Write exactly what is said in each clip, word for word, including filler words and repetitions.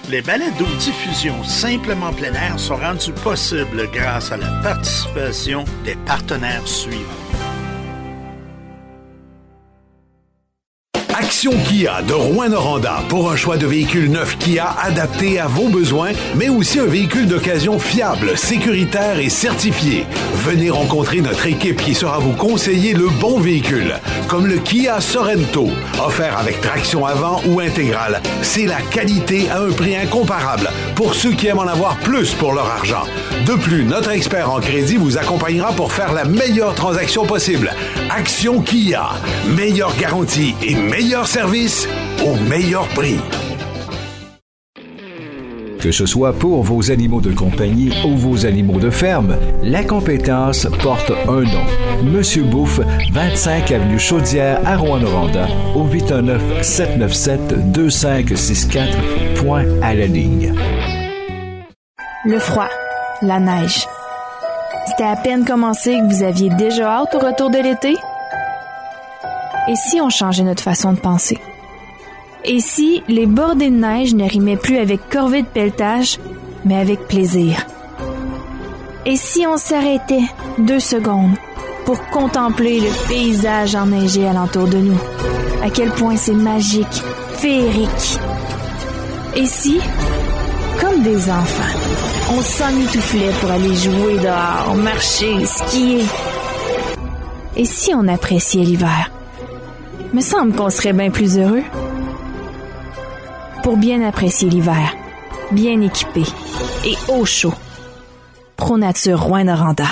Les balados-diffusions Simplement plein air sont rendus possibles grâce à la participation des partenaires suivants. Action Kia de Rouyn-Noranda pour un choix de véhicule neuf Kia adapté à vos besoins, mais aussi un véhicule d'occasion fiable, sécuritaire et certifié. Venez rencontrer notre équipe qui saura vous conseiller le bon véhicule, comme le Kia Sorento, offert avec traction avant ou intégrale. C'est la qualité à un prix incomparable pour ceux qui aiment en avoir plus pour leur argent. De plus, notre expert en crédit vous accompagnera pour faire la meilleure transaction possible. Action Kia, meilleure garantie et meilleur service au meilleur prix. Que ce soit pour vos animaux de compagnie ou vos animaux de ferme, la compétence porte un nom. Monsieur Bouffe, vingt-cinq avenue Chaudière à Rouyn-Noranda, au huit un neuf, sept neuf sept, deux cinq six quatre, point à la ligne. Le froid, la neige. C'était à peine commencé que vous aviez déjà hâte au retour de l'été? Et si on changeait notre façon de penser? Et si les bordées de neige ne rimaient plus avec corvée de pelletage, mais avec plaisir? Et si on s'arrêtait deux secondes pour contempler le paysage enneigé alentour de nous? À quel point c'est magique, féerique. Et si, comme des enfants, on s'emmitouflait pour aller jouer dehors, marcher, skier? Et si on appréciait l'hiver? Me semble qu'on serait bien plus heureux. Pour bien apprécier l'hiver, bien équipé et au chaud. ProNature Rouyn-Noranda.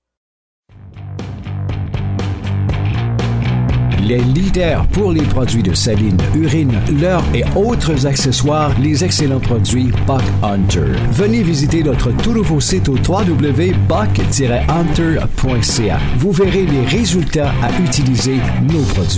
Les leaders pour les produits de saline, urine, leurre et autres accessoires, les excellents produits Buck Hunter. Venez visiter notre tout nouveau site au w w w point buck tiret hunter point c a. Vous verrez les résultats à utiliser nos produits.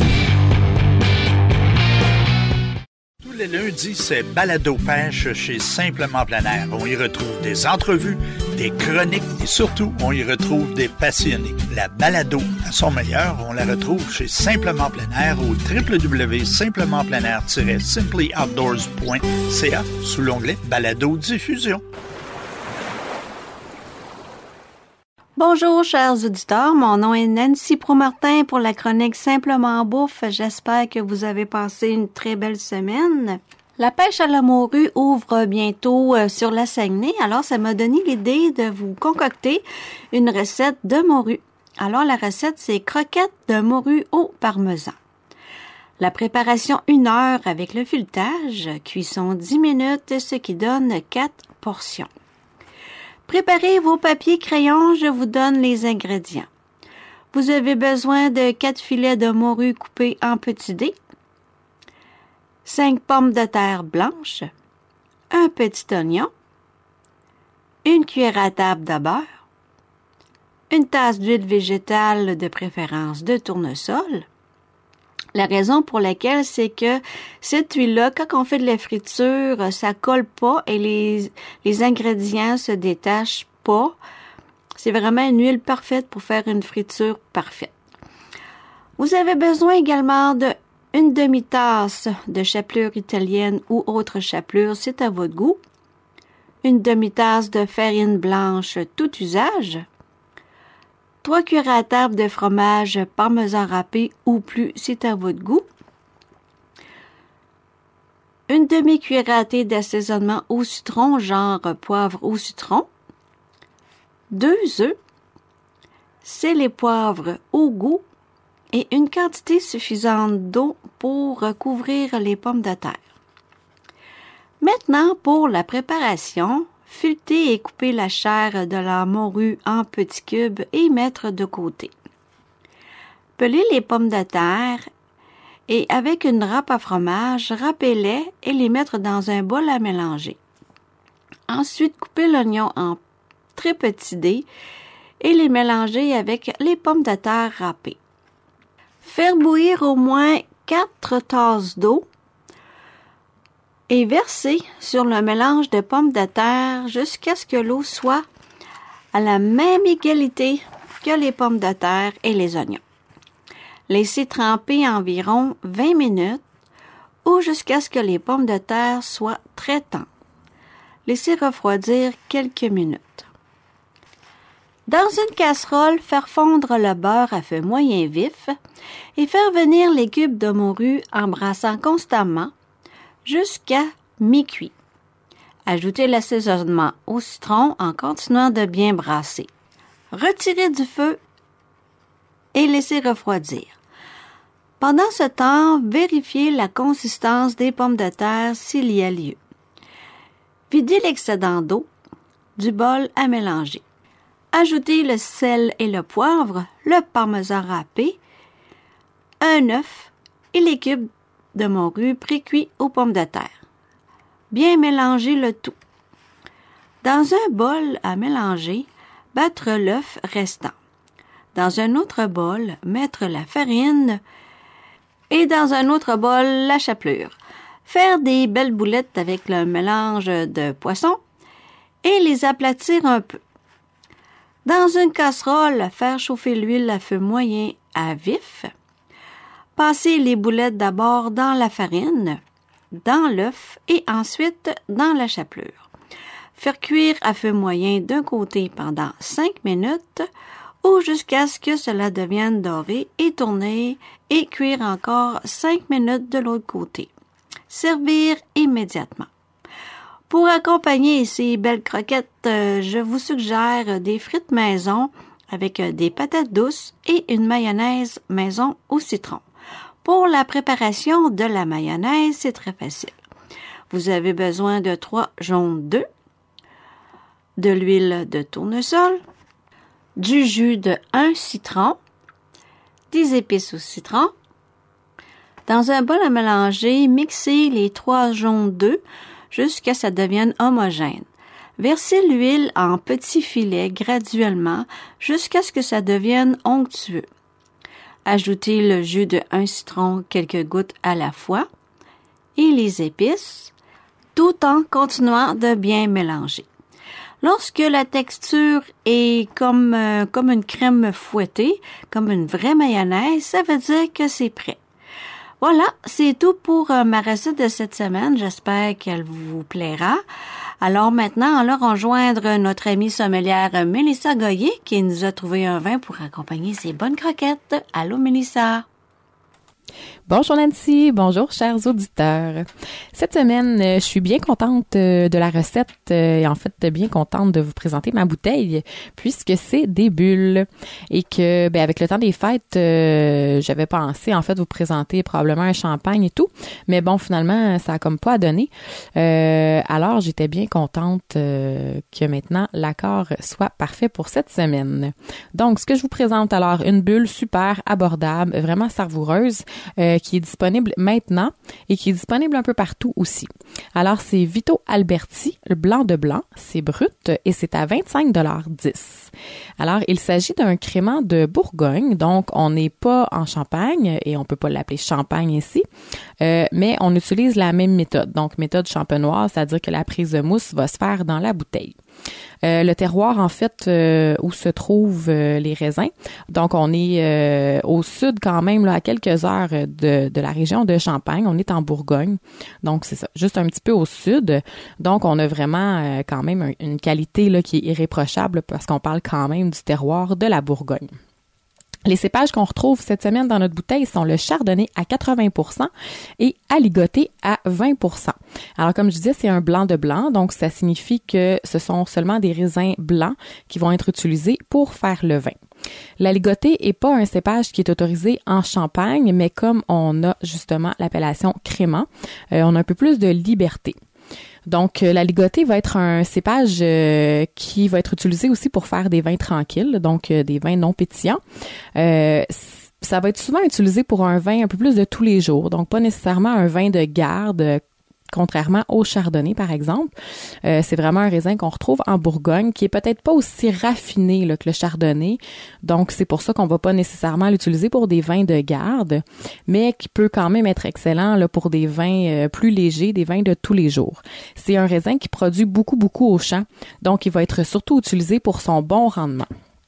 Le lundi, c'est Balado Pêche chez Simplement Plein Air. On y retrouve des entrevues, des chroniques et surtout, on y retrouve des passionnés. La balado à son meilleur, on la retrouve chez Simplement Plein Air au w w w point simplement plein air tiret simply outdoors point c a sous l'onglet Balado Diffusion. Bonjour, chers auditeurs. Mon nom est Nancy Promartin pour la chronique Simplement Bouffe. J'espère que vous avez passé une très belle semaine. La pêche à la morue ouvre bientôt euh, sur la Saguenay, alors ça m'a donné l'idée de vous concocter une recette de morue. Alors la recette, c'est croquettes de morue au parmesan. La préparation, une heure avec le filetage, cuisson dix minutes, ce qui donne quatre portions. Préparez vos papiers crayons, je vous donne les ingrédients. Vous avez besoin de quatre filets de morue coupés en petits dés, cinq pommes de terre blanches, un petit oignon, une cuillère à table de beurre, une tasse d'huile végétale de préférence de tournesol. La raison pour laquelle, c'est que cette huile-là, quand on fait de la friture, ça colle pas et les, les ingrédients se détachent pas. C'est vraiment une huile parfaite pour faire une friture parfaite. Vous avez besoin également de une demi-tasse de chapelure italienne ou autre chapelure, c'est à votre goût. Une demi-tasse de farine blanche, tout usage. trois cuillères à table de fromage parmesan râpé ou plus, c'est à votre goût. Une demi-cuillère à thé d'assaisonnement au citron, genre poivre au citron. Deux œufs, sel et poivre au goût et une quantité suffisante d'eau pour recouvrir les pommes de terre. Maintenant, pour la préparation, fileter et couper la chair de la morue en petits cubes et mettre de côté. Peler les pommes de terre et avec une râpe à fromage, râpez-les et les mettre dans un bol à mélanger. Ensuite, coupez l'oignon en très petits dés et les mélanger avec les pommes de terre râpées. Faire bouillir au moins quatre tasses d'eau et verser sur le mélange de pommes de terre jusqu'à ce que l'eau soit à la même égalité que les pommes de terre et les oignons. Laissez tremper environ vingt minutes ou jusqu'à ce que les pommes de terre soient très tendres. Laissez refroidir quelques minutes. Dans une casserole, faire fondre le beurre à feu moyen vif et faire venir les cubes de morue en brassant constamment jusqu'à mi-cuit. Ajoutez l'assaisonnement au citron en continuant de bien brasser. Retirez du feu et laissez refroidir. Pendant ce temps, vérifiez la consistance des pommes de terre s'il y a lieu. Videz l'excédent d'eau du bol à mélanger. Ajoutez le sel et le poivre, le parmesan râpé, un œuf et les cubes de morue pré-cuits aux pommes de terre. Bien mélanger le tout. Dans un bol à mélanger, battre l'œuf restant. Dans un autre bol, mettre la farine et dans un autre bol, la chapelure. Faire des belles boulettes avec le mélange de poisson et les aplatir un peu. Dans une casserole, faire chauffer l'huile à feu moyen à vif. Passer les boulettes d'abord dans la farine, dans l'œuf et ensuite dans la chapelure. Faire cuire à feu moyen d'un côté pendant cinq minutes ou jusqu'à ce que cela devienne doré et tourner et cuire encore cinq minutes de l'autre côté. Servir immédiatement. Pour accompagner ces belles croquettes, euh, je vous suggère des frites maison avec euh, des patates douces et une mayonnaise maison au citron. Pour la préparation de la mayonnaise, c'est très facile. Vous avez besoin de trois jaunes d'œufs, de l'huile de tournesol, du jus de un citron, des épices au citron. Dans un bol à mélanger, mixez les trois jaunes d'œufs jusqu'à ce que ça devienne homogène. Versez l'huile en petits filets graduellement jusqu'à ce que ça devienne onctueux. Ajoutez le jus de un citron quelques gouttes à la fois et les épices, tout en continuant de bien mélanger. Lorsque la texture est comme, euh, comme une crème fouettée, comme une vraie mayonnaise, ça veut dire que c'est prêt. Voilà, c'est tout pour euh, ma recette de cette semaine. J'espère qu'elle vous plaira. Alors maintenant, allons rejoindre notre amie sommelière Mélissa Goyer qui nous a trouvé un vin pour accompagner ses bonnes croquettes. Allô, Mélissa? Bonjour Nancy, bonjour chers auditeurs. Cette semaine, je suis bien contente de la recette et en fait bien contente de vous présenter ma bouteille puisque c'est des bulles et que ben avec le temps des fêtes, euh, j'avais pensé en fait vous présenter probablement un champagne et tout, mais bon finalement ça a comme pas donné. Euh, alors j'étais bien contente euh, que maintenant l'accord soit parfait pour cette semaine. Donc ce que je vous présente alors une bulle super abordable, vraiment savoureuse. Euh, qui est disponible maintenant et qui est disponible un peu partout aussi. Alors, c'est Vito Alberti, le blanc de blanc, c'est brut et c'est à vingt-cinq dollars dix. Alors, il s'agit d'un crément de Bourgogne, donc on n'est pas en Champagne et on peut pas l'appeler champagne ici, euh, mais on utilise la même méthode, donc méthode champenoise, c'est-à-dire que la prise de mousse va se faire dans la bouteille. Euh, le terroir, en fait, euh, où se trouvent euh, les raisins. Donc, on est euh, au sud quand même, là, à quelques heures de, de la région de Champagne. On est en Bourgogne. Donc, c'est ça, juste un petit peu au sud. Donc, on a vraiment euh, quand même un, une qualité là, qui est irréprochable parce qu'on parle quand même du terroir de la Bourgogne. Les cépages qu'on retrouve cette semaine dans notre bouteille sont le chardonnay à quatre-vingts pour cent et aligoté à vingt pour cent. Alors, comme je disais, c'est un blanc de blanc, donc ça signifie que ce sont seulement des raisins blancs qui vont être utilisés pour faire le vin. L'aligoté est pas un cépage qui est autorisé en Champagne, mais comme on a justement l'appellation crément, euh, on a un peu plus de liberté. Donc, euh, l'aligoté va être un cépage euh, qui va être utilisé aussi pour faire des vins tranquilles, donc euh, des vins non pétillants. Euh, ça va être souvent utilisé pour un vin un peu plus de tous les jours, donc pas nécessairement un vin de garde, euh, contrairement au chardonnay, par exemple. Euh, c'est vraiment un raisin qu'on retrouve en Bourgogne, qui est peut-être pas aussi raffiné là, que le chardonnay. Donc, c'est pour ça qu'on va pas nécessairement l'utiliser pour des vins de garde, mais qui peut quand même être excellent là, pour des vins euh, plus légers, des vins de tous les jours. C'est un raisin qui produit beaucoup, beaucoup au champ, donc il va être surtout utilisé pour son bon rendement.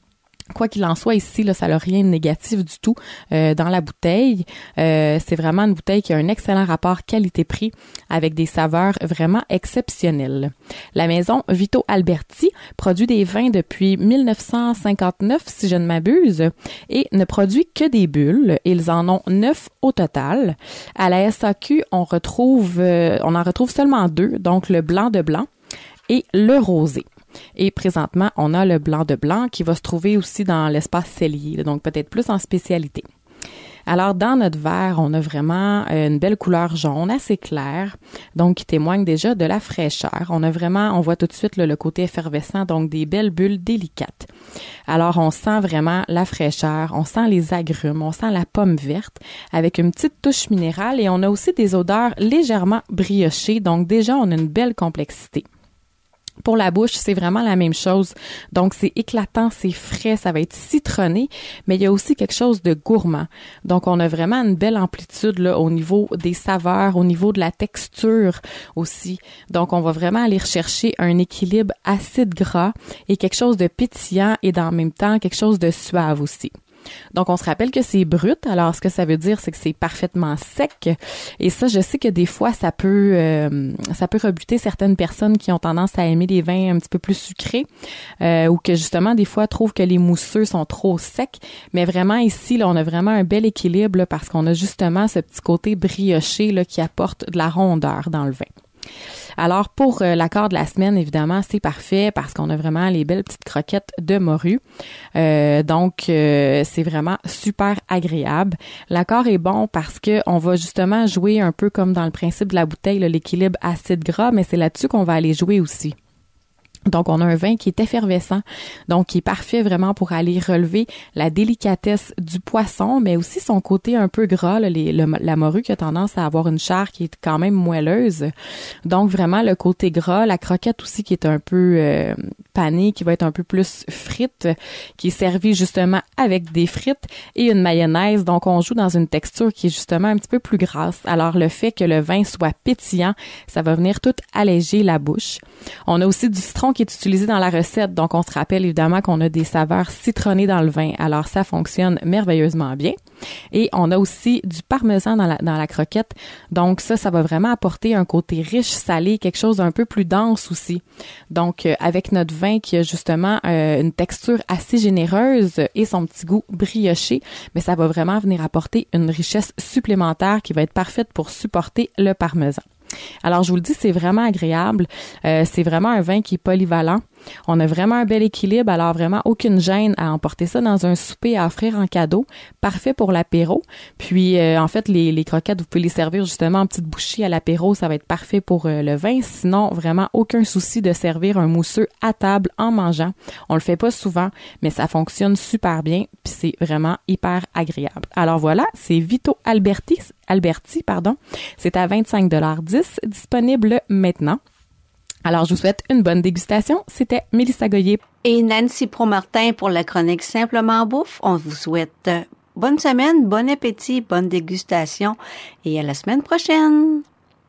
Quoi qu'il en soit, ici, là, ça n'a rien de négatif du tout euh, dans la bouteille. Euh, c'est vraiment une bouteille qui a un excellent rapport qualité-prix avec des saveurs vraiment exceptionnelles. La maison Vito Alberti produit des vins depuis mille neuf cent cinquante-neuf, si je ne m'abuse, et ne produit que des bulles. Ils en ont neuf au total. À la S A Q, on retrouve, euh, on en retrouve seulement deux, donc le blanc de blanc et le rosé. Et présentement, on a le blanc de blanc qui va se trouver aussi dans l'espace cellier, donc peut-être plus en spécialité. Alors, dans notre verre, on a vraiment une belle couleur jaune assez claire, donc qui témoigne déjà de la fraîcheur. On a vraiment, on voit tout de suite là, le côté effervescent, donc des belles bulles délicates. Alors, on sent vraiment la fraîcheur, on sent les agrumes, on sent la pomme verte avec une petite touche minérale et on a aussi des odeurs légèrement briochées, donc déjà, on a une belle complexité. Pour la bouche, c'est vraiment la même chose. Donc, c'est éclatant, c'est frais, ça va être citronné, mais il y a aussi quelque chose de gourmand. Donc, on a vraiment une belle amplitude là au niveau des saveurs, au niveau de la texture aussi. Donc, on va vraiment aller rechercher un équilibre acide-gras et quelque chose de pétillant et dans le même temps, quelque chose de suave aussi. Donc, on se rappelle que c'est brut. Alors, ce que ça veut dire, c'est que c'est parfaitement sec. Et ça, je sais que des fois, ça peut euh, ça peut rebuter certaines personnes qui ont tendance à aimer les vins un petit peu plus sucrés euh, ou que, justement, des fois, trouvent que les mousseux sont trop secs. Mais vraiment, ici, là, on a vraiment un bel équilibre là, parce qu'on a justement ce petit côté brioché là, qui apporte de la rondeur dans le vin. Alors, pour euh, l'accord de la semaine, évidemment, c'est parfait parce qu'on a vraiment les belles petites croquettes de morue. Euh, donc, euh, c'est vraiment super agréable. L'accord est bon parce que on va justement jouer un peu comme dans le principe de la bouteille, là, l'équilibre acide-gras, mais c'est là-dessus qu'on va aller jouer aussi. Donc, on a un vin qui est effervescent, donc qui est parfait vraiment pour aller relever la délicatesse du poisson, mais aussi son côté un peu gras, là, les, le, la morue qui a tendance à avoir une chair qui est quand même moelleuse. Donc, vraiment, le côté gras, la croquette aussi qui est un peu euh, panée, qui va être un peu plus frite, qui est servie justement avec des frites et une mayonnaise. Donc, on joue dans une texture qui est justement un petit peu plus grasse. Alors, le fait que le vin soit pétillant, ça va venir tout alléger la bouche. On a aussi du citron qui est utilisé dans la recette. Donc, on se rappelle évidemment qu'on a des saveurs citronnées dans le vin. Alors, ça fonctionne merveilleusement bien. Et on a aussi du parmesan dans la, dans la croquette. Donc, ça, ça va vraiment apporter un côté riche, salé, quelque chose d'un peu plus dense aussi. Donc, euh, avec notre vin qui a justement euh, une texture assez généreuse et son petit goût brioché, mais ça va vraiment venir apporter une richesse supplémentaire qui va être parfaite pour supporter le parmesan. Alors, je vous le dis, c'est vraiment agréable. Euh, c'est vraiment un vin qui est polyvalent. On a vraiment un bel équilibre, alors vraiment aucune gêne à emporter ça dans un souper à offrir en cadeau. Parfait pour l'apéro. Puis, euh, en fait, les, les croquettes, vous pouvez les servir justement en petites bouchées à l'apéro. Ça va être parfait pour euh, le vin. Sinon, vraiment aucun souci de servir un mousseux à table en mangeant. On le fait pas souvent, mais ça fonctionne super bien. Puis, c'est vraiment hyper agréable. Alors voilà, c'est Vito Alberti, Alberti, pardon. C'est à vingt-cinq dollars dix, disponible maintenant. Alors, je vous souhaite une bonne dégustation. C'était Mélissa Goyer. Et Nancy Promartin pour la chronique Simplement Bouffe. On vous souhaite bonne semaine, bon appétit, bonne dégustation et à la semaine prochaine.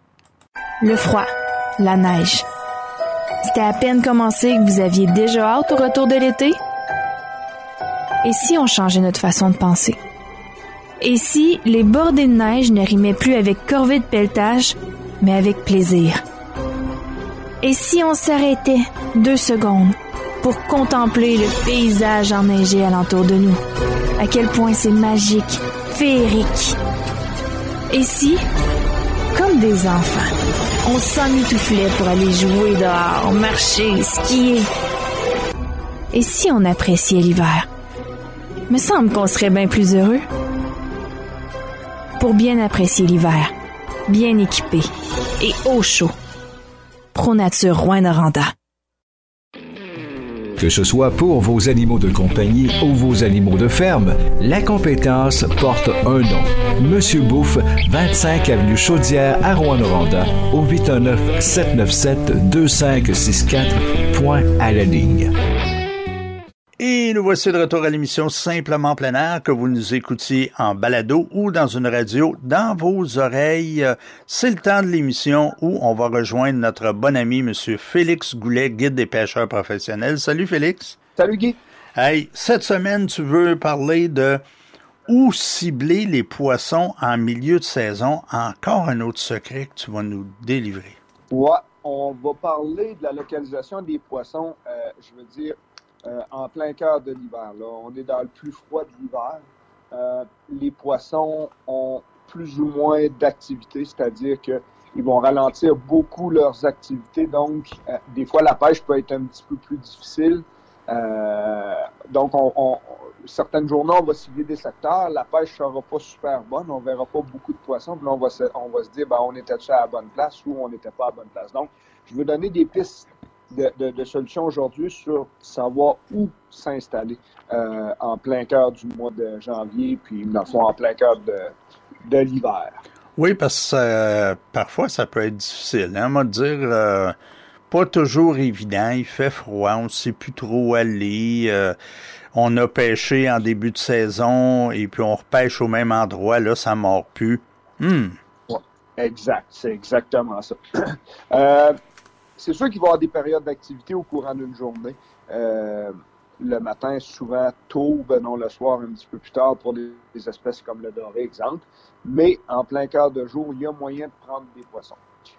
Le froid, la neige. C'était à peine commencé que vous aviez déjà hâte au retour de l'été? Et si on changeait notre façon de penser? Et si les bordées de neige ne rimaient plus avec corvée de pelletage, mais avec plaisir? Et si on s'arrêtait deux secondes pour contempler le paysage enneigé alentour de nous? À quel point c'est magique, féerique. Et si, comme des enfants, on s'emmitouflait pour aller jouer dehors, marcher, skier? Et si on appréciait l'hiver? Me semble qu'on serait bien plus heureux. Pour bien apprécier l'hiver, bien équipé et au chaud, ProNature Rouyn-Noranda. Que ce soit pour vos animaux de compagnie ou vos animaux de ferme, la compétence porte un nom. Monsieur Bouffe, vingt-cinq avenue Chaudière à Rouyn-Noranda, au huit un neuf, sept neuf sept, deux cinq six quatre, point à la ligne. Et nous voici de retour à l'émission Simplement plein air, que vous nous écoutiez en balado ou dans une radio dans vos oreilles. C'est le temps de l'émission où on va rejoindre notre bon ami, M. Félix Goulet, guide des pêcheurs professionnels. Salut Félix. Salut Guy. Hey, cette semaine, tu veux parler de où cibler les poissons en milieu de saison. Encore un autre secret que tu vas nous délivrer. Ouais, on va parler de la localisation des poissons, euh, je veux dire, euh, en plein cœur de l'hiver. Là. On est dans le plus froid de l'hiver. Euh, les poissons ont plus ou moins d'activité, c'est-à-dire qu'ils vont ralentir beaucoup leurs activités. Donc, euh, des fois, la pêche peut être un petit peu plus difficile. Euh, donc, on, on, certaines journées, on va cibler des secteurs. La pêche ne sera pas super bonne. On ne verra pas beaucoup de poissons. Puis là, on va se, on va se dire, ben, on était-tu à la bonne place ou on n'était pas à la bonne place. Donc, je veux donner des pistes de, de, de solutions aujourd'hui sur savoir où s'installer euh, en plein cœur du mois de janvier, puis dans le fond, en plein cœur de, de l'hiver. Oui, parce que euh, parfois, ça peut être difficile. Hein, on va dire... Euh... Pas toujours évident, il fait froid, on ne sait plus trop où aller, euh, on a pêché en début de saison et puis on repêche au même endroit, là ça ne mord plus. Hmm. Ouais, exact, c'est exactement ça. euh, c'est sûr qu'il va y avoir des périodes d'activité au courant d'une journée. Euh, le matin, souvent tôt, ben non, le soir un petit peu plus tard pour des, des espèces comme le doré, exemple. Mais en plein cœur de jour, il y a moyen de prendre des poissons.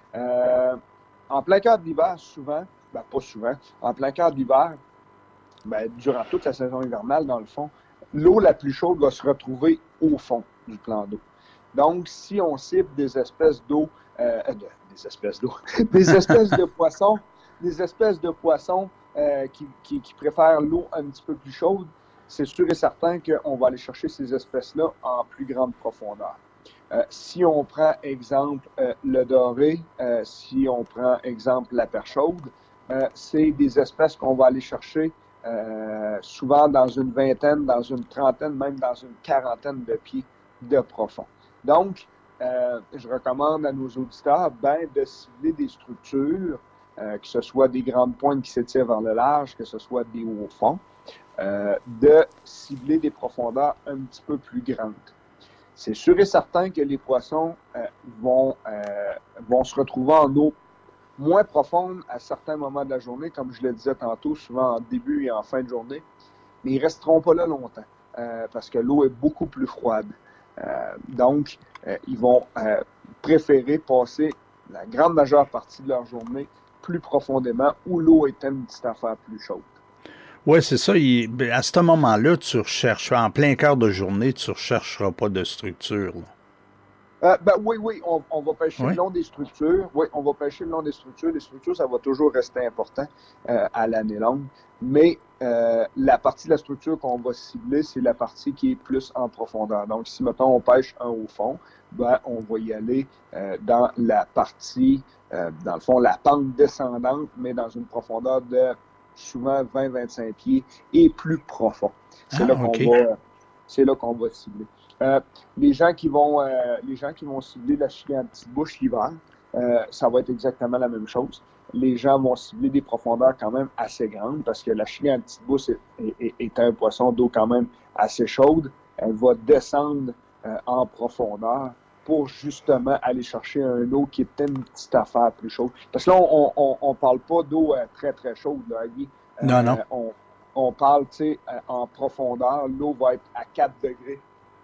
Euh, En plein cœur de l'hiver, souvent, ben pas souvent, en plein cœur de l'hiver, ben, durant toute la saison hivernale, dans le fond, l'eau la plus chaude va se retrouver au fond du plan d'eau. Donc, si on cible des espèces d'eau, euh, de, des espèces d'eau, des espèces de poissons, des espèces de poissons euh, qui, qui, qui préfèrent l'eau un petit peu plus chaude, c'est sûr et certain qu'on va aller chercher ces espèces-là en plus grande profondeur. Euh, si on prend exemple euh, le doré, euh, si on prend exemple la perche chaude, euh, c'est des espèces qu'on va aller chercher euh, souvent dans une vingtaine, dans une trentaine, même dans une quarantaine de pieds de profond. Donc, euh, je recommande à nos auditeurs ben, de cibler des structures, euh, que ce soit des grandes pointes qui s'étirent vers le large, que ce soit des hauts fonds, euh, de cibler des profondeurs un petit peu plus grandes. C'est sûr et certain que les poissons euh, vont, euh, vont se retrouver en eau moins profonde à certains moments de la journée, comme je le disais tantôt, souvent en début et en fin de journée, mais ils ne resteront pas là longtemps euh, parce que l'eau est beaucoup plus froide. Euh, donc, euh, ils vont euh, préférer passer la grande majeure partie de leur journée plus profondément où l'eau est une petite affaire plus chaude. Oui, c'est ça. Il, à ce moment-là, tu recherches, en plein cœur de journée, tu ne rechercheras pas de structure. Là. Euh, ben oui, oui, on, on va pêcher oui. le long des structures. Oui, on va pêcher le long des structures. Les structures, ça va toujours rester important euh, à l'année longue. Mais euh, la partie de la structure qu'on va cibler, c'est la partie qui est plus en profondeur. Donc, si, mettons, on pêche un au fond, ben, on va y aller euh, dans la partie, euh, dans le fond, la pente descendante, mais dans une profondeur de souvent vingt à vingt-cinq pieds et plus profond. C'est, ah, là, qu'on okay. va, c'est là qu'on va cibler. Euh, les gens qui vont euh, les gens qui vont cibler la chenille à petite bouche l'hiver, euh, ça va être exactement la même chose. Les gens vont cibler des profondeurs quand même assez grandes parce que la chenille à petite bouche est, est, est un poisson d'eau quand même assez chaude. Elle va descendre euh, en profondeur pour justement aller chercher un eau qui est une petite affaire plus chaude. Parce que là, on on, on parle pas d'eau euh, très très chaude, là, Guy. Euh, non, non. On, on parle, tu sais, euh, en profondeur, l'eau va être à quatre degrés.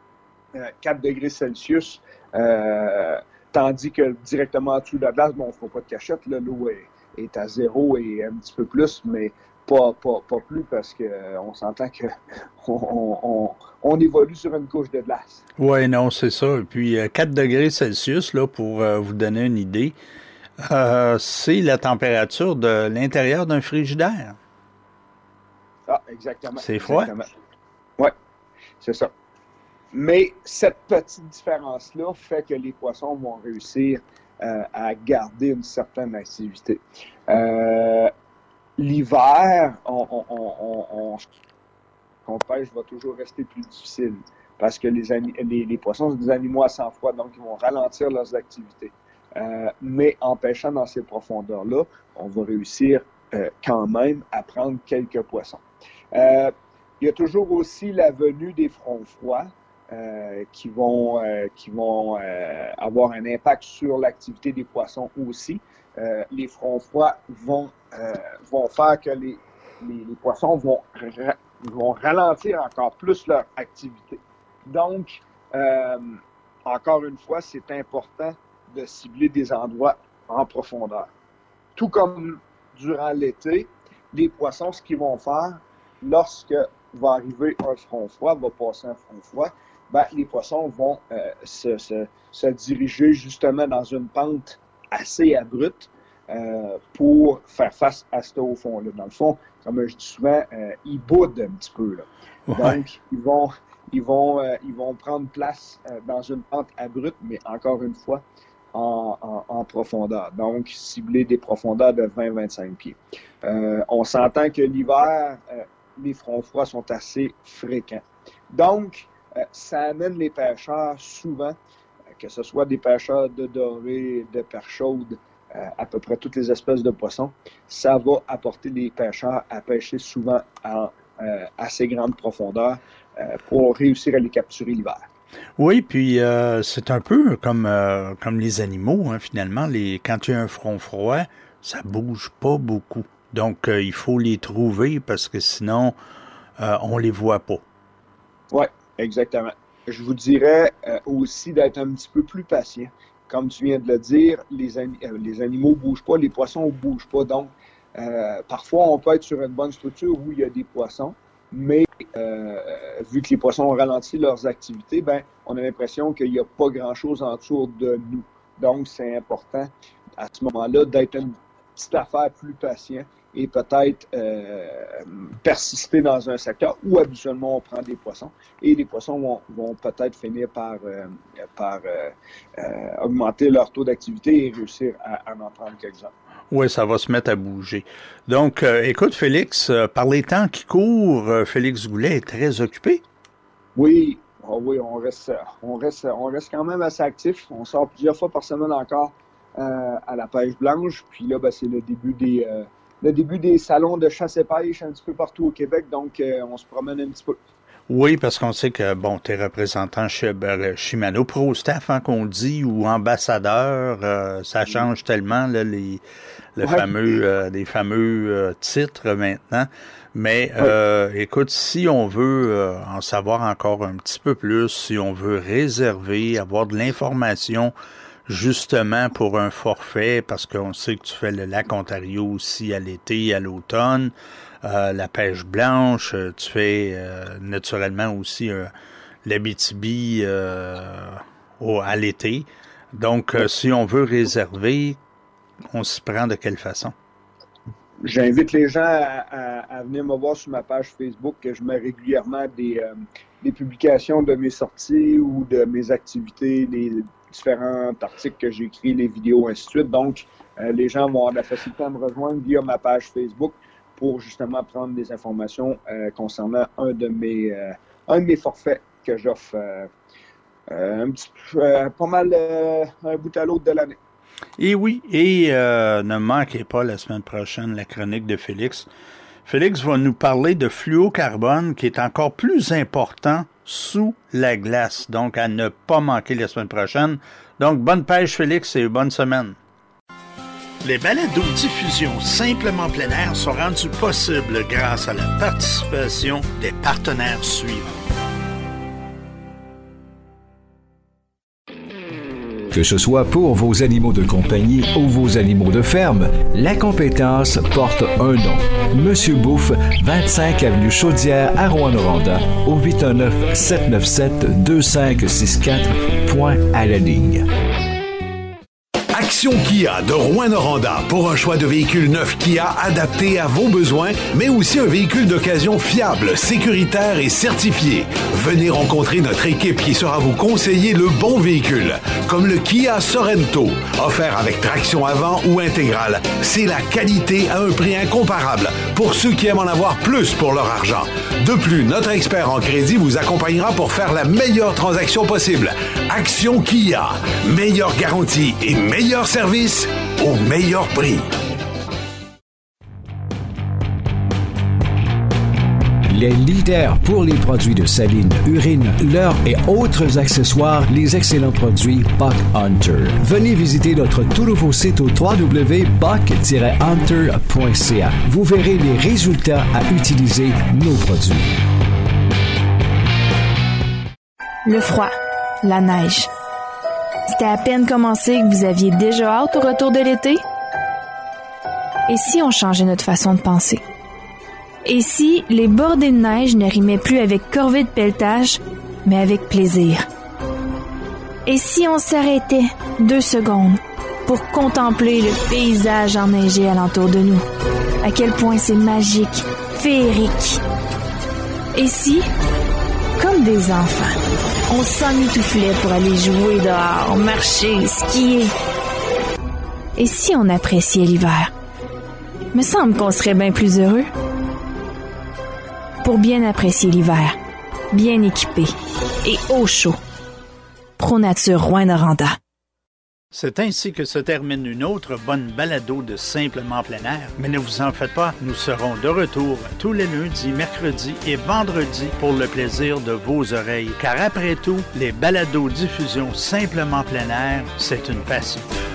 quatre degrés Celsius, euh, tandis que directement en dessous de la glace, bon, on ne fera pas de cachette, là, l'eau est, est à zéro et un petit peu plus, mais pas, pas, pas plus parce qu'on euh, s'entend qu'on on, on, on évolue sur une couche de glace. Oui, non, c'est ça. Et puis quatre degrés Celsius, là, pour euh, vous donner une idée, euh, c'est la température de l'intérieur d'un frigidaire. Ah, exactement. C'est froid? Oui, c'est ça. Mais cette petite différence-là fait que les poissons vont réussir euh, à garder une certaine activité. Euh, l'hiver, on, on, on, on, on pêche va toujours rester plus difficile parce que les, les, les poissons sont des animaux à sang froid, donc ils vont ralentir leurs activités. Euh, mais en pêchant dans ces profondeurs-là, on va réussir euh, quand même à prendre quelques poissons. Euh, il y a toujours aussi la venue des fronts froids. Euh, qui vont, euh, qui vont euh, avoir un impact sur l'activité des poissons aussi. Euh, les fronts froids vont, euh, vont faire que les, les, les poissons vont ra- ils vont ralentir encore plus leur activité. Donc, euh, encore une fois, c'est important de cibler des endroits en profondeur. Tout comme durant l'été, les poissons, ce qu'ils vont faire, lorsque va arriver un front froid, va passer un front froid, ben, les poissons vont euh, se, se, se diriger justement dans une pente assez abrupte euh, pour faire face à ce haut fond-là. Dans le fond, comme je dis souvent, euh, ils boudent un petit peu. Là. Ouais. Donc, ils vont, ils, vont, euh, ils vont prendre place euh, dans une pente abrupte, mais encore une fois, en, en, en profondeur. Donc, cibler des profondeurs de vingt à vingt-cinq pieds. Euh, on s'entend que l'hiver, euh, les fronts froids sont assez fréquents. Donc, euh, ça amène les pêcheurs souvent, euh, que ce soit des pêcheurs de doré, de perche chaude, euh, à peu près toutes les espèces de poissons, ça va apporter les pêcheurs à pêcher souvent en euh, assez grande profondeur euh, pour réussir à les capturer l'hiver. Oui, puis euh, c'est un peu comme euh, comme les animaux, hein, finalement. Les, quand il y a un front froid, ça bouge pas beaucoup. Donc, euh, il faut les trouver parce que sinon, euh, on les voit pas. Oui, exactement. Je vous dirais euh, aussi d'être un petit peu plus patient. Comme tu viens de le dire, les, an- euh, les animaux ne bougent pas, les poissons ne bougent pas. Donc, euh, parfois, on peut être sur une bonne structure où il y a des poissons, mais euh, vu que les poissons ont ralenti leurs activités, ben, on a l'impression qu'il n'y a pas grand-chose autour de nous. Donc, c'est important à ce moment-là d'être une petite affaire plus patient et peut-être euh, persister dans un secteur où habituellement on prend des poissons. Et les poissons vont, vont peut-être finir par, euh, par euh, euh, augmenter leur taux d'activité et réussir à, à en prendre quelques-uns. Oui, ça va se mettre à bouger. Donc, euh, écoute, Félix, euh, par les temps qui courent, euh, Félix Goulet est très occupé. Oui, oh oui, on reste, on reste, on reste quand même assez actif. On sort plusieurs fois par semaine encore euh, à la pêche blanche. Puis là, ben, c'est le début des, euh, le début des salons de chasse et pêche un petit peu partout au Québec. Donc, euh, on se promène un petit peu. Oui, parce qu'on sait que, bon, t'es représentant chez ben, Shimano, pro-staff, hein, qu'on dit, ou ambassadeur, euh, ça change tellement, là, les, le ouais. fameux, euh, les fameux euh, titres maintenant. Mais, ouais. euh, écoute, si on veut euh, en savoir encore un petit peu plus, si on veut réserver, avoir de l'information, justement pour un forfait, parce qu'on sait que tu fais le lac Ontario aussi à l'été, à l'automne, Euh, la pêche blanche, tu fais euh, naturellement aussi euh, l'Abitibi euh, au, à l'été. Donc, euh, si on veut réserver, on s'y prend de quelle façon? J'invite les gens à, à, à venir me voir sur ma page Facebook, que je mets régulièrement des, euh, des publications de mes sorties ou de mes activités, des différents articles que j'écris, les vidéos, ainsi de suite. Donc, euh, les gens vont avoir de la facilité à me rejoindre via ma page Facebook pour justement prendre des informations euh, concernant un de mes euh, un de mes forfaits que j'offre euh, euh, un petit peu, euh, pas mal euh, un bout à l'autre de l'année. Et oui, et euh, ne manquez pas la semaine prochaine la chronique de Félix. Félix va nous parler de fluocarbone qui est encore plus important sous la glace. Donc, à ne pas manquer la semaine prochaine. Donc, bonne pêche Félix et bonne semaine. Les balados-diffusions Simplement plein air sont rendus possibles grâce à la participation des partenaires suivants. Que ce soit pour vos animaux de compagnie ou vos animaux de ferme, la compétence porte un nom. Monsieur Bouffe, vingt-cinq avenue Chaudière à Rouyn-Noranda, au huit un neuf, sept neuf sept, deux cinq six quatre, point à la ligne. Action Kia de Rouyn-Noranda pour un choix de véhicules neufs Kia adaptés à vos besoins, mais aussi un véhicule d'occasion fiable, sécuritaire et certifié. Venez rencontrer notre équipe qui saura vous conseiller le bon véhicule, comme le Kia Sorento, offert avec traction avant ou intégrale. C'est la qualité à un prix incomparable pour ceux qui aiment en avoir plus pour leur argent. De plus, notre expert en crédit vous accompagnera pour faire la meilleure transaction possible. Action Kia, meilleure garantie et meilleur service au meilleur prix. les leaders pour les produits de saline, urine, leurre et autres accessoires, les excellents produits Buck Hunter. Venez visiter notre tout nouveau site au w w w point buck tiret hunter point c a. Vous verrez les résultats à utiliser nos produits. Le froid, la neige. C'était à peine commencé que vous aviez déjà hâte au retour de l'été? Et si on changeait notre façon de penser? Et si les bordées de neige ne rimaient plus avec corvée de pelletage, mais avec plaisir? Et si on s'arrêtait deux secondes pour contempler le paysage enneigé alentour de nous? À quel point c'est magique, féerique. Et si, comme des enfants, on s'emmitouflait pour aller jouer dehors, marcher, skier? Et si on appréciait l'hiver? Me semble qu'on serait bien plus heureux. Pour bien apprécier l'hiver, bien équipé et au chaud. ProNature Rouyn-Noranda. C'est ainsi que se termine une autre bonne balado de Simplement plein air. Mais ne vous en faites pas, nous serons de retour tous les lundis, mercredis et vendredis pour le plaisir de vos oreilles. Car après tout, les balados diffusion Simplement plein air, c'est une passion.